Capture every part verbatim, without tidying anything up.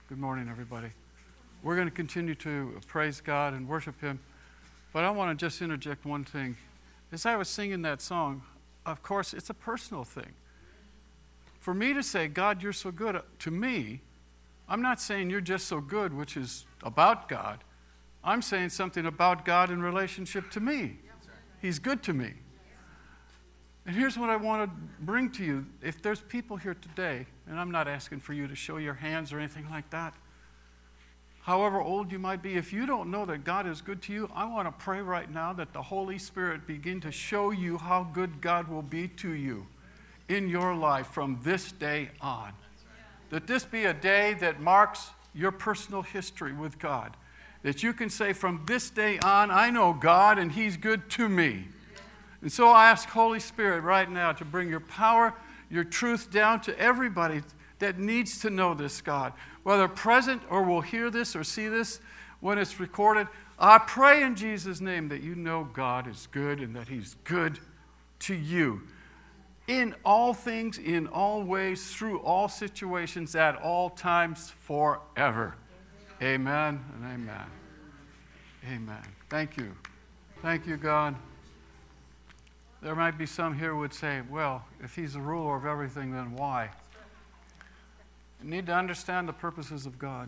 Good morning, everybody. We're going to continue to praise God and worship Him, but I want to just interject one thing. As I was singing that song, of course, it's a personal thing. For me to say, God, you're so good to me, I'm not saying you're just so good, which is about God. I'm saying something about God in relationship to me. He's good to me. And here's what I want to bring to you. If there's people here today, and I'm not asking for you to show your hands or anything like that, however old you might be, if you don't know that God is good to you, I want to pray right now that the Holy Spirit begin to show you how good God will be to you in your life from this day on. That this be a day that marks your personal history with God. That you can say, from this day on, I know God and He's good to me. And so I ask Holy Spirit right now to bring your power, your truth down to everybody that needs to know this, God. Whether present or will hear this or see this when it's recorded, I pray in Jesus' name that you know God is good and that He's good to you. In all things, in all ways, through all situations, at all times, forever. Amen and amen. Amen. Thank you. Thank you, God. There might be some here who would say, well, if He's the ruler of everything, then why? You need to understand the purposes of God.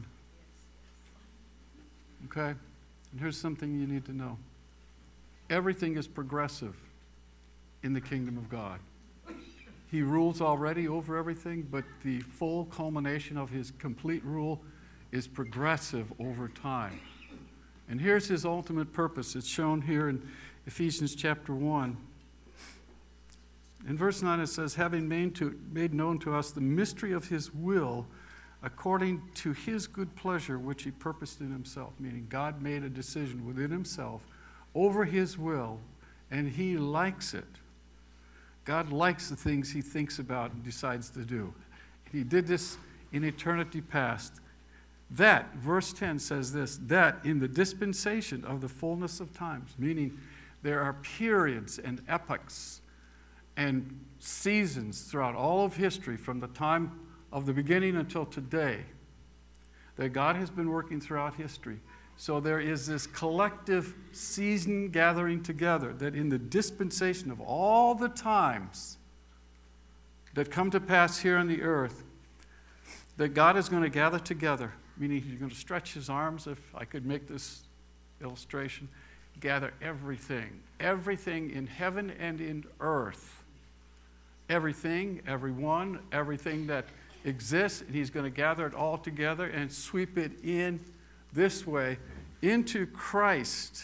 Okay? And here's something you need to know. Everything is progressive in the kingdom of God. He rules already over everything, but the full culmination of His complete rule is progressive over time. And here's His ultimate purpose. It's shown here in Ephesians chapter one. In verse nine it says, having made, to, made known to us the mystery of His will according to His good pleasure which He purposed in Himself. Meaning God made a decision within Himself over His will, and He likes it. God likes the things He thinks about and decides to do. He did this in eternity past. That, verse ten says this, that in the dispensation of the fullness of times, meaning there are periods and epochs and seasons throughout all of history from the time of the beginning until today that God has been working throughout history. So there is this collective season gathering together that in the dispensation of all the times that come to pass here on the earth, that God is going to gather together, meaning He's going to stretch His arms, if I could make this illustration, gather everything, everything in heaven and in earth. Everything, everyone, everything that exists, and He's going to gather it all together and sweep it in this way into Christ,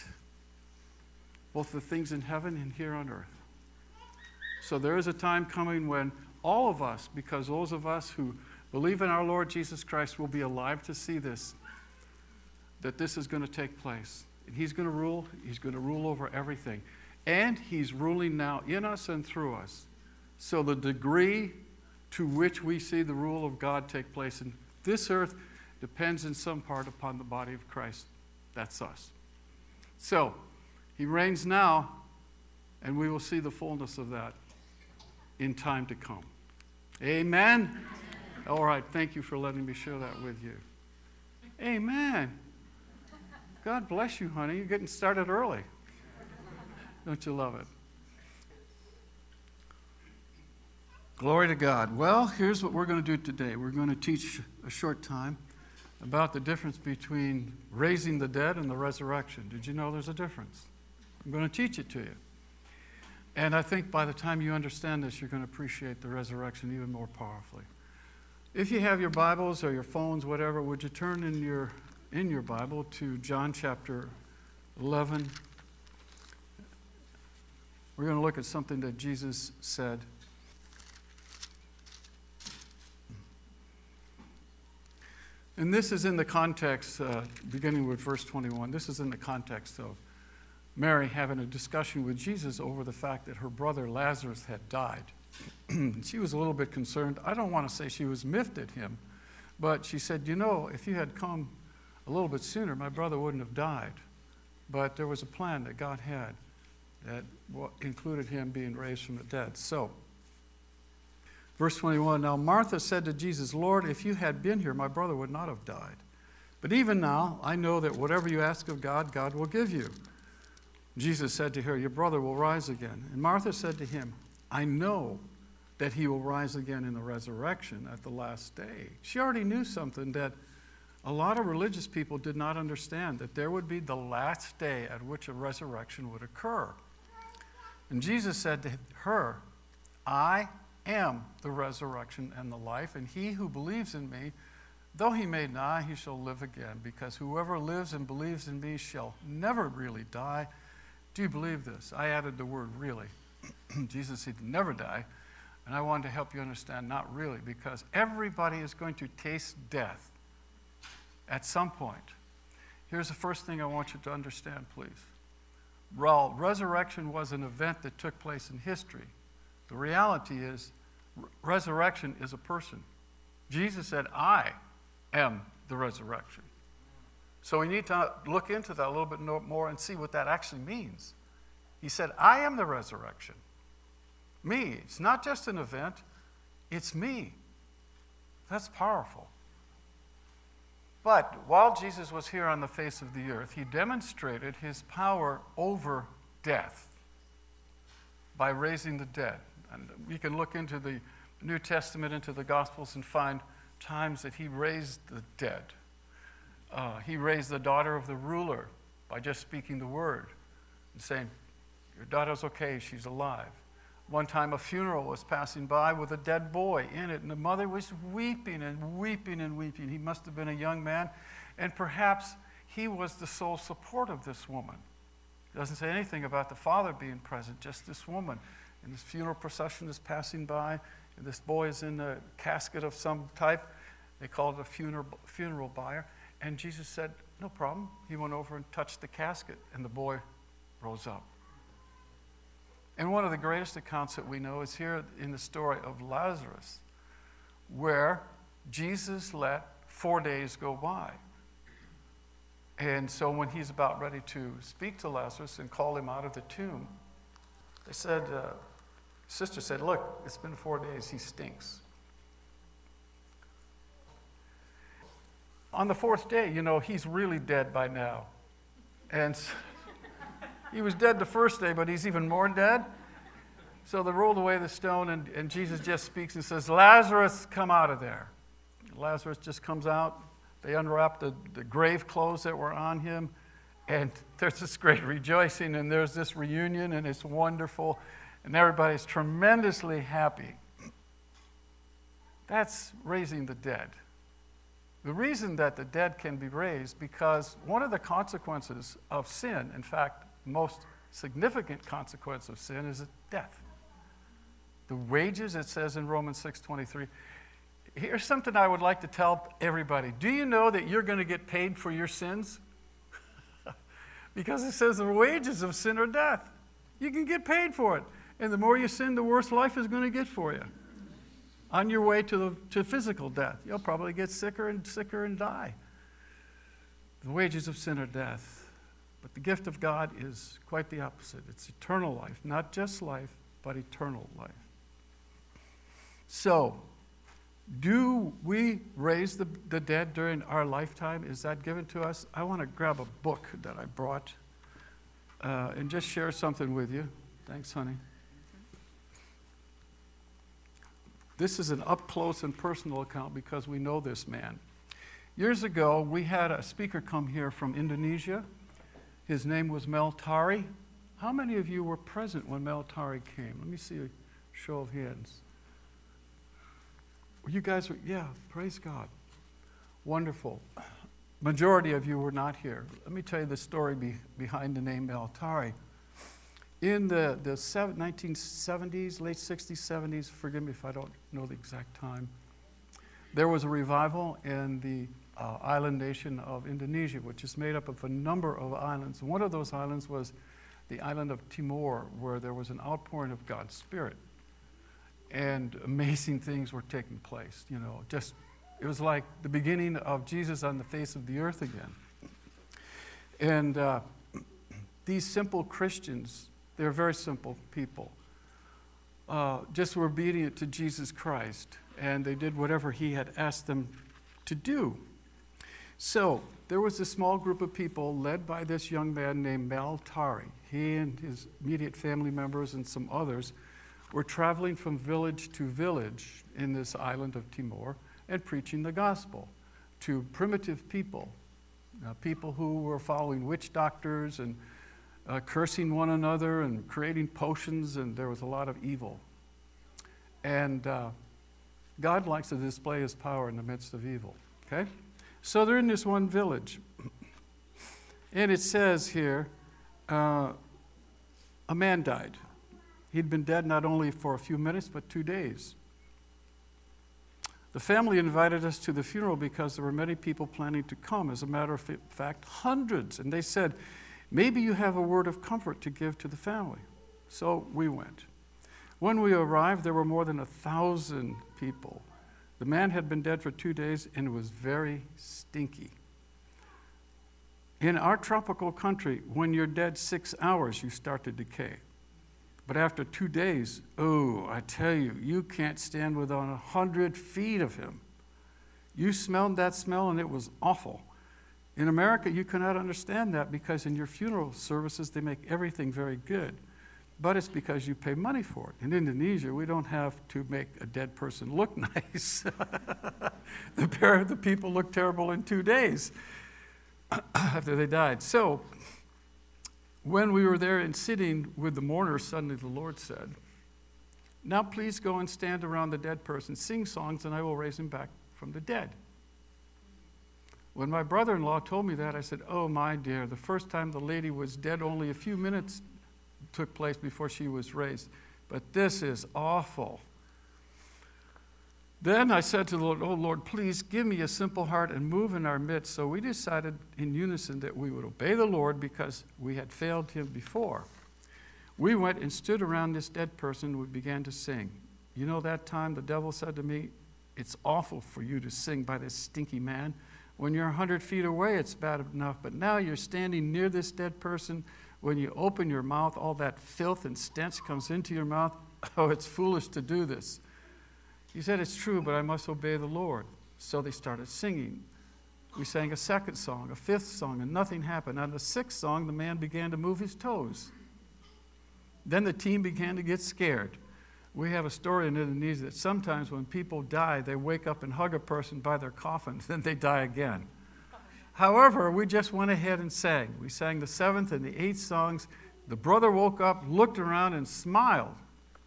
both the things in heaven and here on earth. So there is a time coming when all of us, because those of us who believe in our Lord Jesus Christ will be alive to see this, that this is going to take place. And He's going to rule. He's going to rule over everything. And He's ruling now in us and through us. So the degree to which we see the rule of God take place in this earth depends in some part upon the body of Christ. That's us. So He reigns now, and we will see the fullness of that in time to come. Amen? All right, thank you for letting me share that with you. Amen. God bless you, honey. You're getting started early. Don't you love it? Glory to God. Well, here's what we're going to do today. We're going to teach a short time about the difference between raising the dead and the resurrection. Did you know there's a difference? I'm going to teach it to you. And I think by the time you understand this, you're going to appreciate the resurrection even more powerfully. If you have your Bibles or your phones, whatever, would you turn in your, in your Bible to John chapter eleven? We're going to look at something that Jesus said. And this is in the context, uh, beginning with verse twenty-one, this is in the context of Mary having a discussion with Jesus over the fact that her brother Lazarus had died. She was a little bit concerned. I don't want to say she was miffed at him, but she said, you know, if you had come a little bit sooner, my brother wouldn't have died. But there was a plan that God had that included him being raised from the dead. So Verse twenty-one, now Martha said to Jesus, Lord, if you had been here, my brother would not have died. But even now, I know that whatever you ask of God, God will give you. Jesus said to her, your brother will rise again. And Martha said to him, I know that he will rise again in the resurrection at the last day. She already knew something that a lot of religious people did not understand, that there would be the last day at which a resurrection would occur. And Jesus said to her, I am the resurrection and the life, and he who believes in me, though he may die, he shall live again, because whoever lives and believes in me shall never really die. Do you believe this? I added the word really. Jesus said never die, and I wanted to help you understand not really, because everybody is going to taste death at some point. Here's the first thing I want you to understand, please. Well, resurrection was an event that took place in history. The reality is, resurrection is a person. Jesus said, I am the resurrection. So we need to look into that a little bit more and see what that actually means. He said, I am the resurrection. Me. It's not just an event, it's me. That's powerful. But while Jesus was here on the face of the earth, he demonstrated his power over death by raising the dead. And we can look into the New Testament, into the Gospels, and find times that he raised the dead. Uh, he raised the daughter of the ruler by just speaking the word and saying, your daughter's okay, she's alive. One time a funeral was passing by with a dead boy in it, and the mother was weeping and weeping and weeping. He must have been a young man, and perhaps he was the sole support of this woman. It doesn't say anything about the father being present, just this woman. And this funeral procession is passing by, and this boy is in a casket of some type. They call it a funeral, funeral bier. And Jesus said, no problem. He went over and touched the casket, and the boy rose up. And one of the greatest accounts that we know is here in the story of Lazarus, where Jesus let four days go by. And so when he's about ready to speak to Lazarus and call him out of the tomb, they said, uh, sister said, look, it's been four days, he stinks. On the fourth day, you know, he's really dead by now. And so, he was dead the first day, but he's even more dead. So they rolled away the stone, and, and Jesus just speaks and says, Lazarus, come out of there. Lazarus just comes out. They unwrap the, the grave clothes that were on him, and there's this great rejoicing, and there's this reunion, and it's wonderful, and everybody's tremendously happy. That's raising the dead. The reason that the dead can be raised, because one of the consequences of sin, in fact, most significant consequence of sin, is death. The wages, it says in Romans six twenty-three. Here's something I would like to tell everybody. Do you know that you're going to get paid for your sins? Because it says the wages of sin are death. You can get paid for it. And the more you sin, the worse life is going to get for you. On your way to, the, to physical death, you'll probably get sicker and sicker and die. The wages of sin are death. But the gift of God is quite the opposite. It's eternal life, not just life, but eternal life. So, do we raise the, the dead during our lifetime? Is that given to us? I want to grab a book that I brought uh, and just share something with you. Thanks, honey. This is an up-close and personal account because we know this man. Years ago, we had a speaker come here from Indonesia. His name was Mel Tari. How many of you were present when Mel Tari came? Let me see a show of hands. You guys were, yeah, praise God. Wonderful. Majority of you were not here. Let me tell you the story be, behind the name Mel Tari. In the, the nineteen seventies, late sixties, seventies, forgive me if I don't know the exact time, there was a revival in the uh, island nation of Indonesia, which is made up of a number of islands. One of those islands was the island of Timor, where there was an outpouring of God's Spirit. And amazing things were taking place, you know, just, it was like the beginning of Jesus on the face of the earth again. And uh, these simple Christians, they're very simple people, uh, just were obedient to Jesus Christ, and they did whatever he had asked them to do. So there was a small group of people led by this young man named Maltari. He and his immediate family members and some others were traveling from village to village in this island of Timor and preaching the gospel to primitive people, uh, people who were following witch doctors and uh, cursing one another and creating potions, and there was a lot of evil. And uh, God likes to display his power in the midst of evil, okay? So they're in this one village. And it says here, uh, a man died. He'd been dead not only for a few minutes, but two days. The family invited us to the funeral because there were many people planning to come. As a matter of fact, hundreds. And they said, maybe you have a word of comfort to give to the family. So we went. When we arrived, there were more than a thousand people. The man had been dead for two days and was very stinky. In our tropical country, when you're dead six hours, you start to decay. But after two days, oh, I tell you, you can't stand within a hundred feet of him. You smelled that smell and it was awful. In America, you cannot understand that because in your funeral services, they make everything very good. But it's because you pay money for it. In Indonesia, we don't have to make a dead person look nice. the, pair, the people look terrible in two days after they died. So, when we were there and sitting with the mourners, suddenly the Lord said, now please go and stand around the dead person, sing songs, and I will raise him back from the dead. When my brother-in-law told me that, I said, oh, my dear, the first time the lady was dead, only a few minutes took place before she was raised. But this is awful. Then I said to the Lord, oh, Lord, please give me a simple heart and move in our midst. So we decided in unison that we would obey the Lord because we had failed him before. We went and stood around this dead person and we began to sing. You know, that time the devil said to me, it's awful for you to sing by this stinky man. When you're a hundred feet away, it's bad enough. But now you're standing near this dead person. When you open your mouth, all that filth and stench comes into your mouth. Oh, it's foolish to do this. He said, it's true, but I must obey the Lord. So they started singing. We sang a second song, a fifth song, and nothing happened. On the sixth song, the man began to move his toes. Then the team began to get scared. We have a story in Indonesia that sometimes when people die, they wake up and hug a person by their coffin, then they die again. However, we just went ahead and sang. We sang the seventh and the eighth songs. The brother woke up, looked around, and smiled.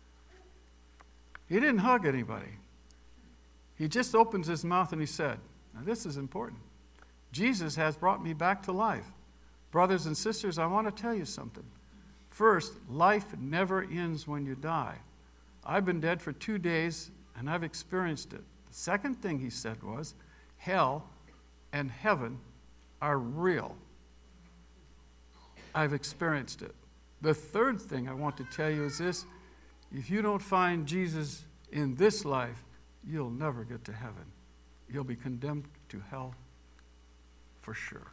He didn't hug anybody. He just opens his mouth and he said, now this is important. Jesus has brought me back to life. Brothers and sisters, I want to tell you something. First, life never ends when you die. I've been dead for two days and I've experienced it. The second thing he said was, hell and heaven are real. I've experienced it. The third thing I want to tell you is this. If you don't find Jesus in this life, you'll never get to heaven. You'll be condemned to hell for sure.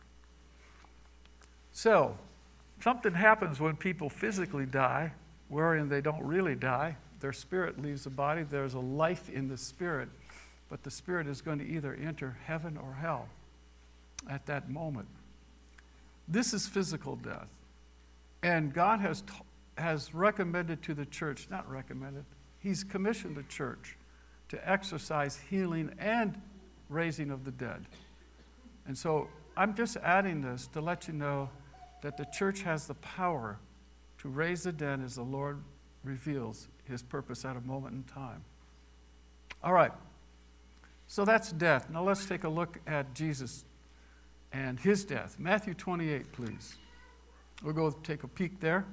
So, something happens when people physically die, wherein they don't really die. Their spirit leaves the body. There's a life in the spirit, but the spirit is going to either enter heaven or hell at that moment. This is physical death. And God has t- has recommended to the church, not recommended, he's commissioned the church to exercise healing and raising of the dead. And so I'm just adding this to let you know that the church has the power to raise the dead as the Lord reveals his purpose at a moment in time. All right, so that's death. Now let's take a look at Jesus and his death. Matthew twenty-eight, please. We'll go take a peek there.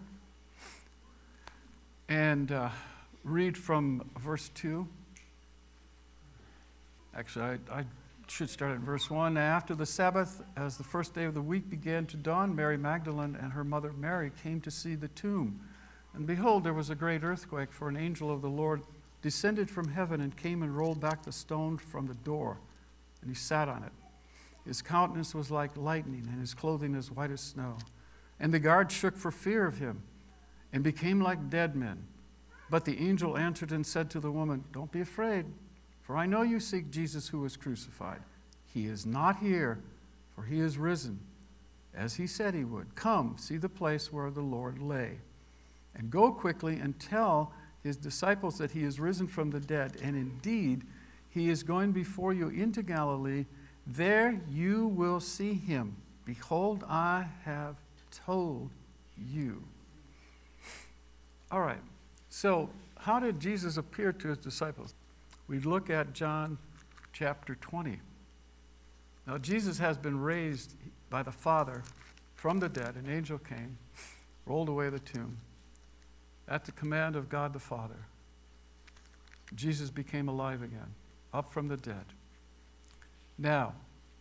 And uh, read from verse two. Actually, I, I should start at verse one. After the Sabbath, as the first day of the week began to dawn, Mary Magdalene and her mother Mary came to see the tomb. And behold, there was a great earthquake, for an angel of the Lord descended from heaven and came and rolled back the stone from the door. And he sat on it. His countenance was like lightning, and his clothing as white as snow. And the guards shook for fear of him, and became like dead men. But the angel answered and said to the woman, "Don't be afraid, for I know you seek Jesus who was crucified. He is not here, for he is risen, as he said he would. Come, see the place where the Lord lay. And go quickly and tell his disciples that he is risen from the dead. And indeed, he is going before you into Galilee. There you will see him. Behold, I have told you." All right. So, how did Jesus appear to his disciples? We look at John chapter twenty. Now, Jesus has been raised by the Father from the dead. An angel came, rolled away the tomb. At the command of God the Father, Jesus became alive again, up from the dead. Now,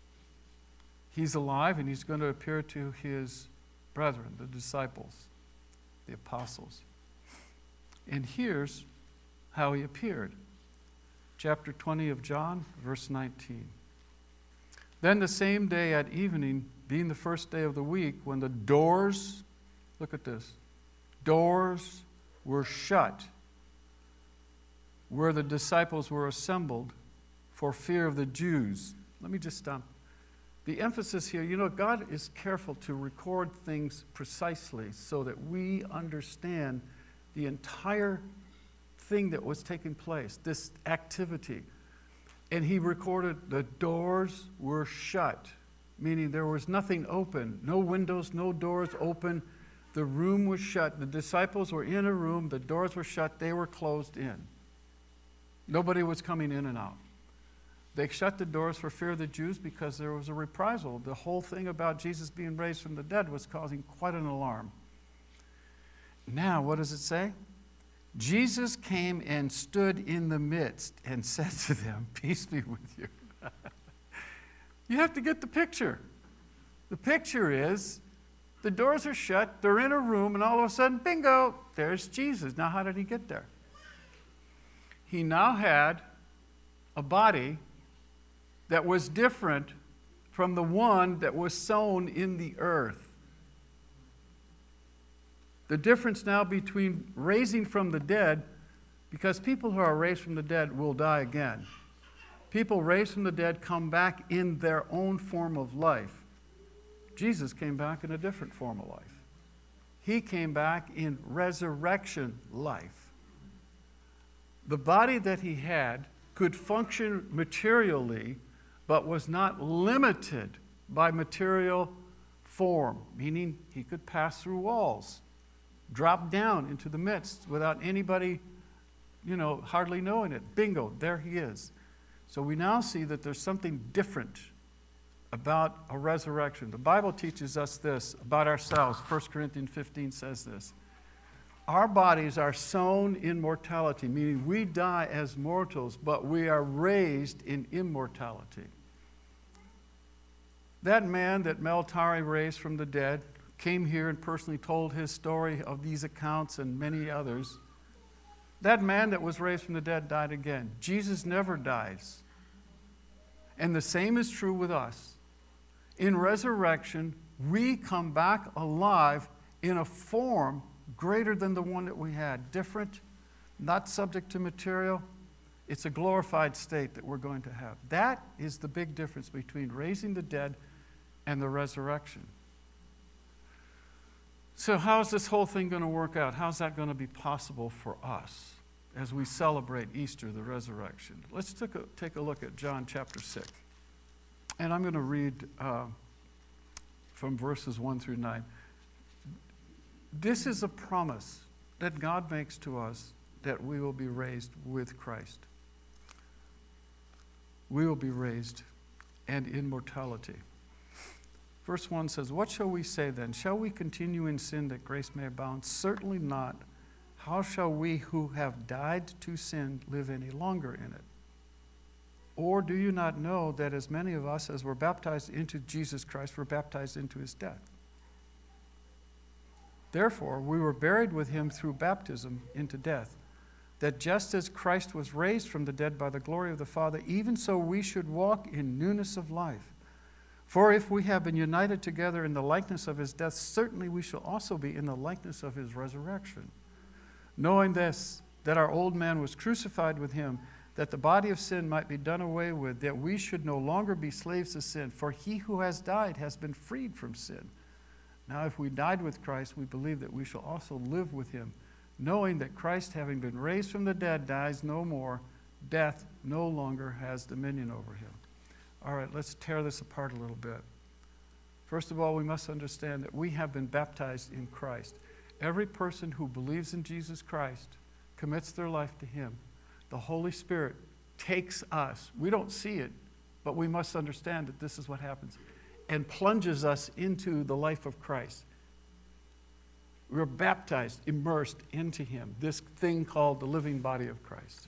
he's alive and he's going to appear to his brethren, the disciples, the apostles. And here's how he appeared. Chapter twenty of John, verse nineteen. Then the same day at evening, being the first day of the week, when the doors, look at this, doors were shut, where the disciples were assembled for fear of the Jews. Let me just stop. The emphasis here, you know, God is careful to record things precisely so that we understand the entire thing that was taking place, this activity. And he recorded the doors were shut, meaning there was nothing open, no windows, no doors open. The room was shut. The disciples were in a room, the doors were shut, they were closed in. Nobody was coming in and out. They shut the doors for fear of the Jews because there was a reprisal. The whole thing about Jesus being raised from the dead was causing quite an alarm. Now, what does it say? Jesus came and stood in the midst and said to them, "Peace be with you." You have to get the picture. The picture is the doors are shut, they're in a room, and all of a sudden, bingo, there's Jesus. Now, how did he get there? He now had a body that was different from the one that was sown in the earth. The difference now between raising from the dead, because people who are raised from the dead will die again. People raised from the dead come back in their own form of life. Jesus came back in a different form of life. He came back in resurrection life. The body that he had could function materially, but was not limited by material form, meaning he could pass through walls, drop down into the midst without anybody, you know, hardly knowing it. Bingo, there he is. So we now see that there's something different about a resurrection. The Bible teaches us this about ourselves. First Corinthians fifteen says this. Our bodies are sown in mortality, meaning we die as mortals, but we are raised in immortality. That man that Mel Tari raised from the dead came here and personally told his story of these accounts and many others. That man that was raised from the dead died again. Jesus never dies. And the same is true with us. In resurrection, we come back alive in a form greater than the one that we had. Different, not subject to material. It's a glorified state that we're going to have. That is the big difference between raising the dead and the resurrection. So how's this whole thing going to work out? How's that going to be possible for us as we celebrate Easter, the resurrection? Let's take a, take a look at John chapter six. And I'm going to read uh, from verses one through nine. This is a promise that God makes to us that we will be raised with Christ. We will be raised and immortality. Verse one says, "What shall we say then? Shall we continue in sin that grace may abound? Certainly not. How shall we who have died to sin live any longer in it? Or do you not know that as many of us as were baptized into Jesus Christ were baptized into his death? Therefore, we were buried with him through baptism into death, that just as Christ was raised from the dead by the glory of the Father, even so we should walk in newness of life. For if we have been united together in the likeness of his death, certainly we shall also be in the likeness of his resurrection. Knowing this, that our old man was crucified with him, that the body of sin might be done away with, that we should no longer be slaves to sin. For he who has died has been freed from sin. Now if we died with Christ, we believe that we shall also live with him, knowing that Christ, having been raised from the dead, dies no more. Death no longer has dominion over him. All right, let's tear this apart a little bit. First of all, we must understand that we have been baptized in Christ. Every person who believes in Jesus Christ commits their life to him. The Holy Spirit takes us. We don't see it, but we must understand that this is what happens, and plunges us into the life of Christ. We're baptized, immersed into him, this thing called the living body of Christ.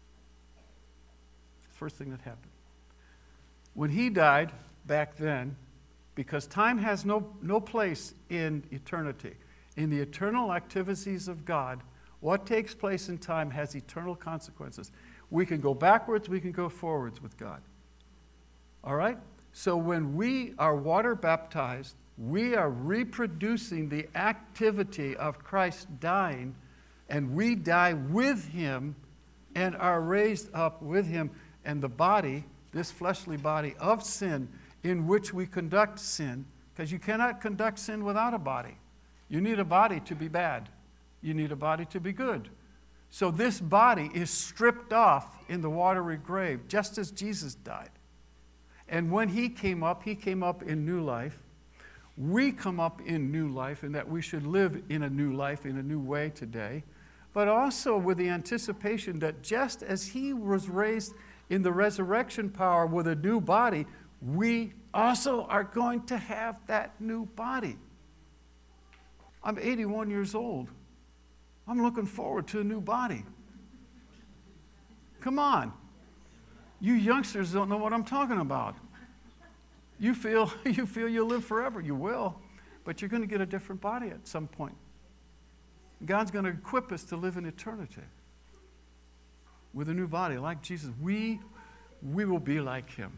First thing that happened. When he died back then, because time has no, no place in eternity, in the eternal activities of God, what takes place in time has eternal consequences. We can go backwards, we can go forwards with God. All right? So when we are water baptized, we are reproducing the activity of Christ dying, and we die with him and are raised up with him. And the body, this fleshly body of sin, in which we conduct sin, because you cannot conduct sin without a body. You need a body to be bad. You need a body to be good. So this body is stripped off in the watery grave, just as Jesus died. And when he came up, he came up in new life. We come up in new life, and that we should live in a new life, in a new way today. But also with the anticipation that just as he was raised in the resurrection power with a new body, we also are going to have that new body. I'm eighty-one years old. I'm looking forward to a new body. Come on. You youngsters don't know what I'm talking about. You feel you feel you'll live forever. You will, but you're going to get a different body at some point. God's going to equip us to live in eternity with a new body like Jesus. We, we will be like him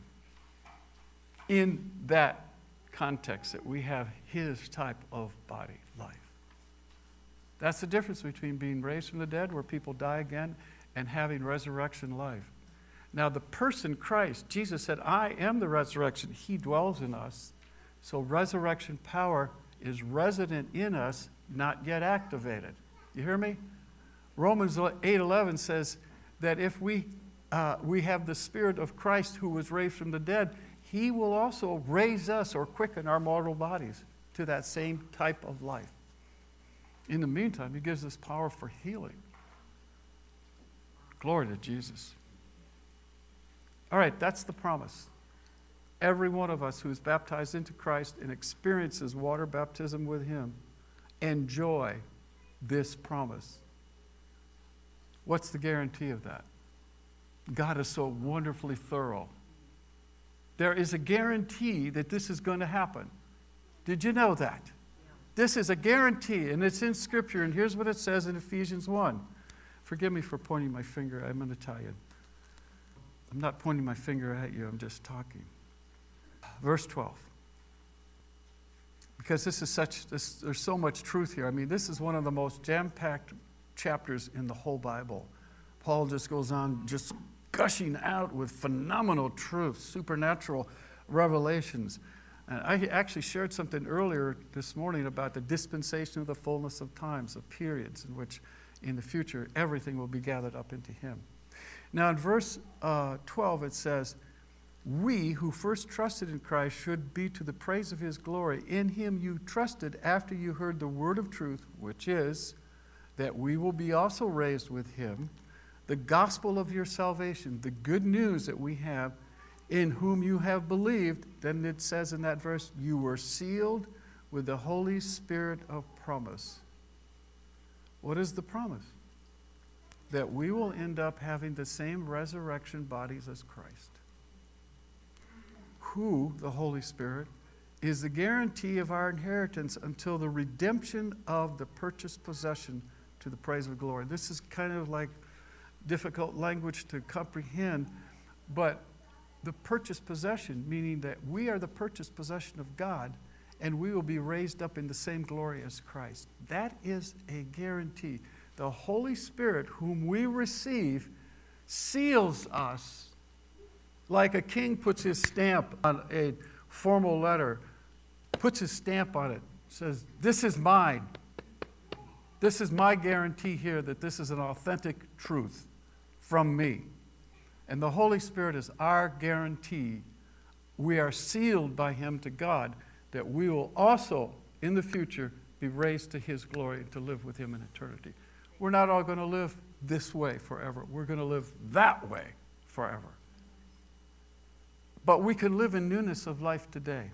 in that context, that we have his type of body life. That's the difference between being raised from the dead, where people die again, and having resurrection life. Now, the person Christ, Jesus said, I am the resurrection. He dwells in us. So resurrection power is resident in us, not yet activated. You hear me? Romans eight eleven says that if we, uh, we have the Spirit of Christ who was raised from the dead, he will also raise us or quicken our mortal bodies to that same type of life. In the meantime, he gives us power for healing. Glory to Jesus. All right, that's the promise. Every one of us who is baptized into Christ and experiences water baptism with him, enjoy this promise. What's the guarantee of that? God is so wonderfully thorough. There is a guarantee that this is going to happen. Did you know that? Yeah. This is a guarantee, and it's in Scripture, and here's what it says in Ephesians one. Forgive me for pointing my finger. I'm an Italian. I'm not pointing my finger at you. I'm just talking. Verse twelve. Because this is such, this, there's so much truth here. I mean, this is one of the most jam-packed chapters in the whole Bible. Paul just goes on just gushing out with phenomenal truth, supernatural revelations. And I actually shared something earlier this morning about the dispensation of the fullness of times, of periods in which in the future everything will be gathered up into him. Now in verse uh, twelve it says, we who first trusted in Christ should be to the praise of his glory. In him you trusted after you heard the word of truth, which is that we will be also raised with him, the gospel of your salvation, the good news that we have, in whom you have believed. Then it says in that verse, you were sealed with the Holy Spirit of promise. What is the promise? That we will end up having the same resurrection bodies as Christ. Who, the Holy Spirit, is the guarantee of our inheritance until the redemption of the purchased possession to the praise of glory. This is kind of like difficult language to comprehend, but the purchased possession, meaning that we are the purchased possession of God, and we will be raised up in the same glory as Christ. That is a guarantee. the Holy Spirit, whom we receive, seals us like a king puts his stamp on a formal letter, puts his stamp on it, says, this is mine. This is my guarantee here that this is an authentic truth from me. And the Holy Spirit is our guarantee. We are sealed by him to God that we will also, in the future, be raised to his glory and to live with him in eternity. We're not all going to live this way forever. We're going to live that way forever. But we can live in newness of life today.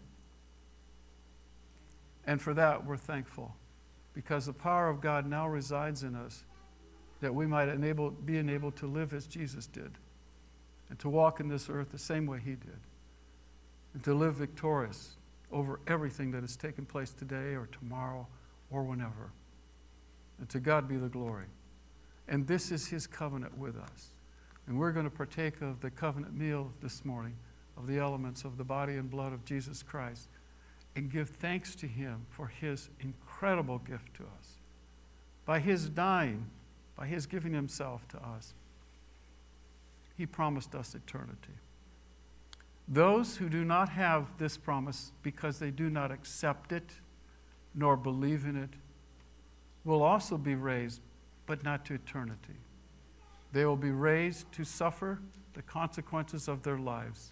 And for that, we're thankful, because the power of God now resides in us, that we might enable, be enabled to live as Jesus did, and to walk in this earth the same way he did, and to live victorious over everything that has taken place today or tomorrow or whenever. And to God be the glory. And this is his covenant with us. And we're going to partake of the covenant meal this morning, of the elements of the body and blood of Jesus Christ, and give thanks to him for his incredible gift to us. By his dying, by his giving himself to us, he promised us eternity. Those who do not have this promise because they do not accept it nor believe in it will also be raised, but not to eternity. They will be raised to suffer the consequences of their lives.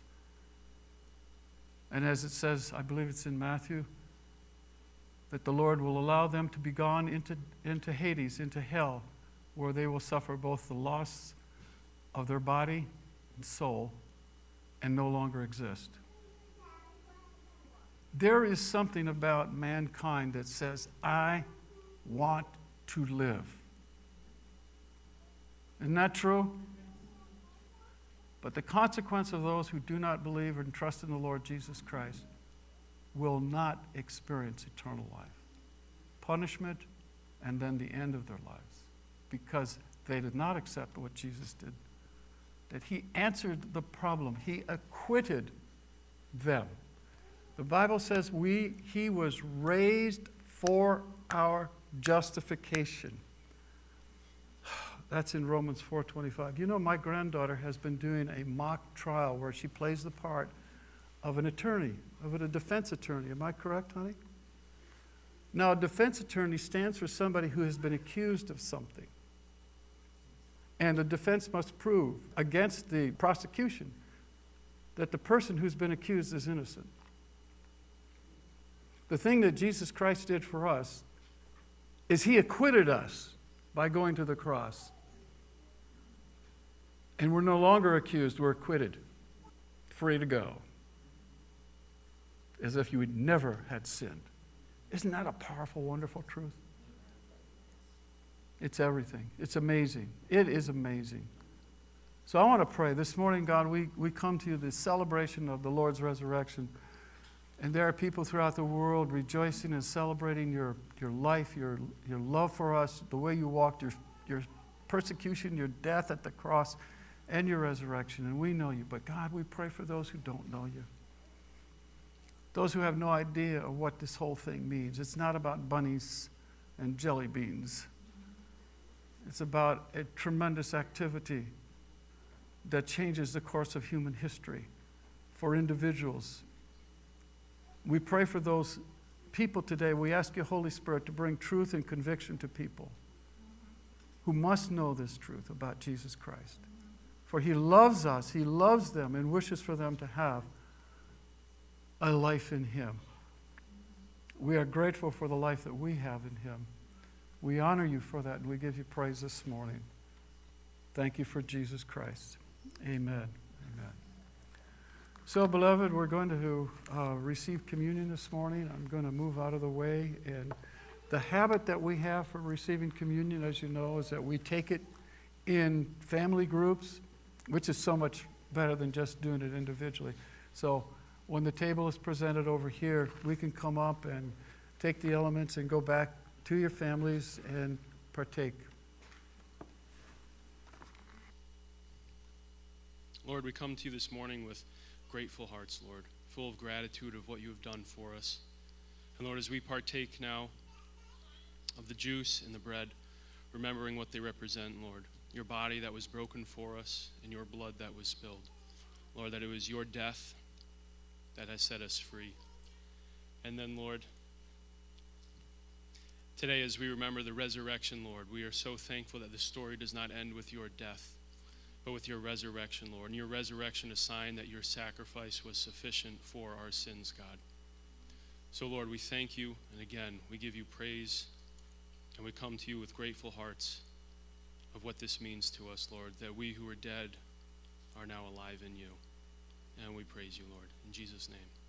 And as it says, I believe it's in Matthew, that the Lord will allow them to be gone into, into Hades, into hell, where they will suffer both the loss of their body and soul and no longer exist. There is something about mankind that says, I want to live. Isn't that true? But the consequence of those who do not believe and trust in the Lord Jesus Christ will not experience eternal life. Punishment and then the end of their lives, because they did not accept what Jesus did. That he answered the problem. He acquitted them. The Bible says we, he was raised for our justification. That's in Romans four twenty-five. You know, my granddaughter has been doing a mock trial where she plays the part of an attorney, of a defense attorney. Am I correct, honey? Now, a defense attorney stands for somebody who has been accused of something. And the defense must prove against the prosecution that the person who's been accused is innocent. The thing that Jesus Christ did for us is he acquitted us by going to the cross. And we're no longer accused, we're acquitted, free to go, as if you had never had sinned. Isn't that a powerful, wonderful truth? It's everything. It's amazing. It is amazing. So I want to pray. This morning, God, we, we come to you this celebration of the Lord's resurrection. And there are people throughout the world rejoicing and celebrating your, your life, your, your love for us, the way you walked, your, your persecution, your death at the cross, and your resurrection. And we know you. But God, we pray for those who don't know you. Those who have no idea of what this whole thing means. It's not about bunnies and jelly beans. It's about a tremendous activity that changes the course of human history for individuals. We pray for those people today. We ask you, Holy Spirit, to bring truth and conviction to people who must know this truth about Jesus Christ. For he loves us, he loves them, and wishes for them to have a life in him. We are grateful for the life that we have in him. We honor you for that, and we give you praise this morning. Thank you for Jesus Christ. Amen. Amen. So, beloved, we're going to uh, receive communion this morning. I'm going to move out of the way. And the habit that we have for receiving communion, as you know, is that we take it in family groups, which is so much better than just doing it individually. So when the table is presented over here, we can come up and take the elements and go back to your families and partake. Lord, we come to you this morning with grateful hearts, Lord, full of gratitude of what you have done for us. And Lord, as we partake now of the juice and the bread, remembering what they represent, Lord. Your body that was broken for us and your blood that was spilled. Lord, that it was your death that has set us free. And then, Lord, today as we remember the resurrection, Lord, we are so thankful that the story does not end with your death, but with your resurrection, Lord. And your resurrection is a sign that your sacrifice was sufficient for our sins, God. So, Lord, we thank you, and again, we give you praise, and we come to you with grateful hearts of what this means to us, Lord, that we who are dead are now alive in you. And we praise you, Lord. In Jesus' name.